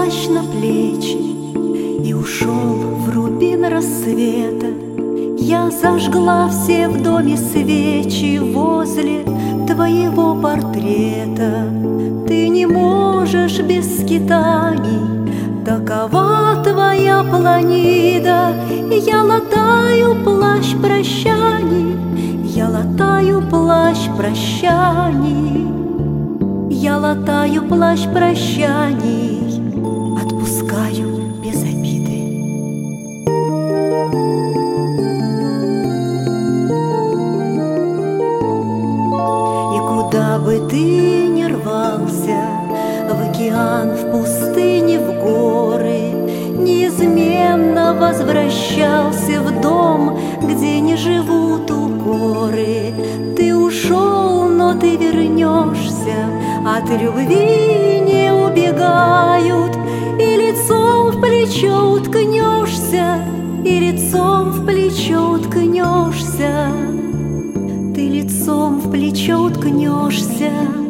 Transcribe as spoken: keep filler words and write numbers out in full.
плащ на плечи и ушел в рубин рассвета. Я зажгла все в доме свечи возле твоего портрета. Ты не можешь без скитаний, такова твоя планида. Я латаю плащ прощаний, я латаю плащ прощаний, я латаю плащ прощаний, отпускаю без обиды. И куда бы ты ни рвался, в океан, в пустыне, в горы, неизменно возвращался в дом, где не живут укоры. Ты ушел, но ты вернешься, от любви не убегают. И лицом в плечо уткнешься, и лицом в плечо уткнешься, ты лицом в плечо уткнешься.